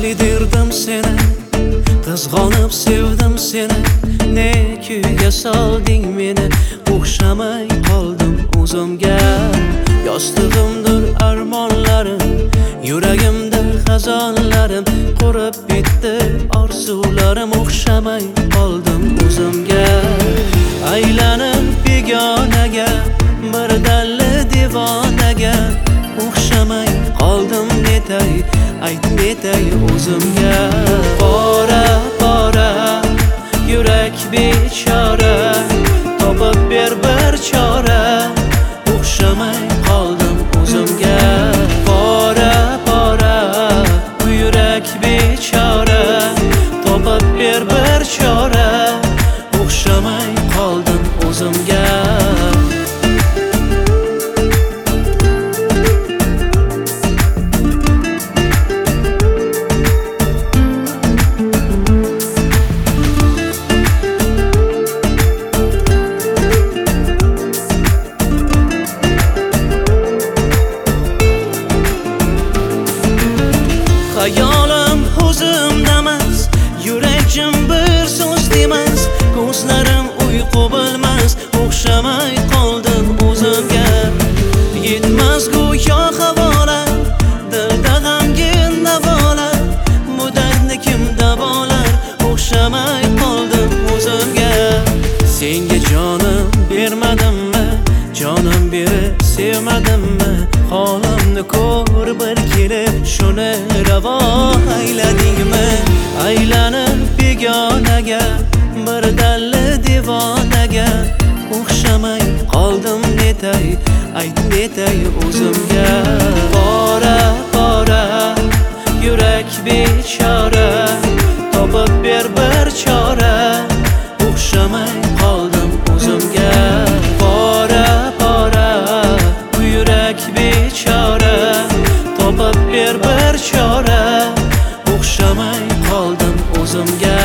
derdim seni, qizg'onib sevdim seni. Ne kuyga solding meni, o'xshamay qoldim o'zimga. Yostig'imdir armonlarim, yuragimda xazonlarim, qurib bitdi orzularim, o'xshamay qoldim o'zimga. Aylanib begonaga, bir dalli devonaga, o'xshamay qoldim netay, ayt netay o'zimga. Bora bora yurak bechora, topib ber bir chora, o'xshamay qoldim o'zimga. Bora bora yurak bechora, topib ber bir chora, o'xshamay qoldim o'zimga. Hayolim o'zimdamas, yuragim bir so'z demas, ko'zlarim uyqu bilmas, o'xshamay qoldim o'zimga. Yetmas go'yo havolar, dilda g'amgin davolar, bu dardni kim davolar, o'xshamay qoldim o'zimga. Senga jonim bermadimmi, jonim berib sevmadimmi, holimni ko'r bir kelib shuni ravo ayladingmi? Aylanib begonaga, bir dalli devonaga, o'xshamay qoldim netay, ayt netay o'zimga. Bora bora yurak bechora, topib ber bir chora, o'xshamay qoldim o'zimga. Bora bora yurak bechora, topib ber bir chora, o'xshamay qoldim o'zimga.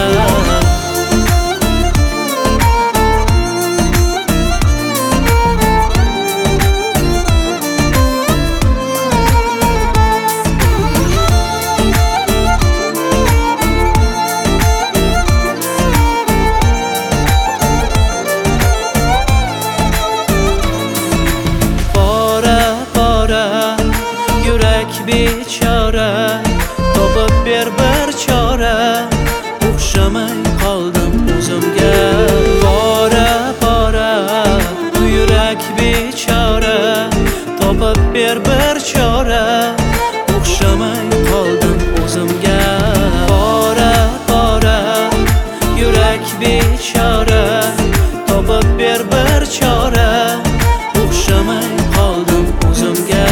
Bechora, topib ber bir chora, o'xshamay qoldim o'zimga. Bora bora yurak bechora, topib ber bir chora, o'xshamay qoldim o'zimga. Bora bora yurak bechora, topib ber bir chora, o'xshamay qoldim o'zimga.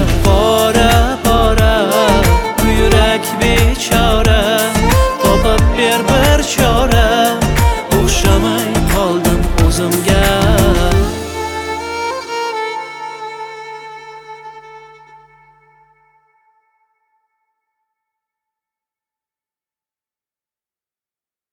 Bechora, topib ber bir chora, o'xshamay qoldim o'zimga.